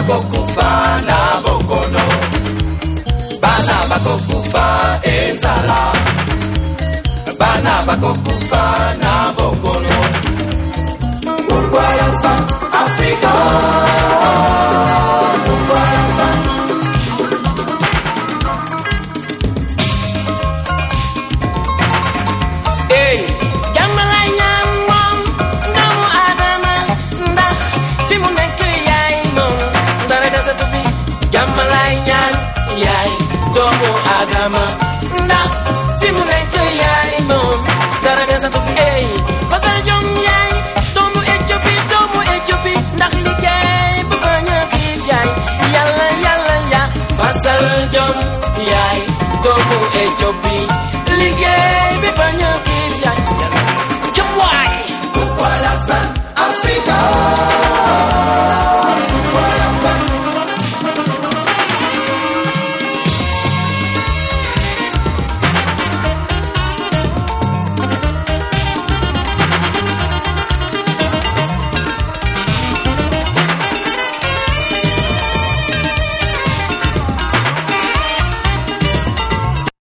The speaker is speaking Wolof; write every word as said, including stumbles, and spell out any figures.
bakokufa nabokono, bana bakokufa enzala, bana bakokufa nabokono. Ukwaramfa Afrika, ukwaramfa. Hey, jamalanya mom, namu adama, nda, timunenke yai mom, ndare dasa tupi. Jamalanya yai, domo adama, nda, timunenke yai mom, ndare dasa tupi. Hey, fasal jom yai. Fasal jom yai, domo Ethiopia.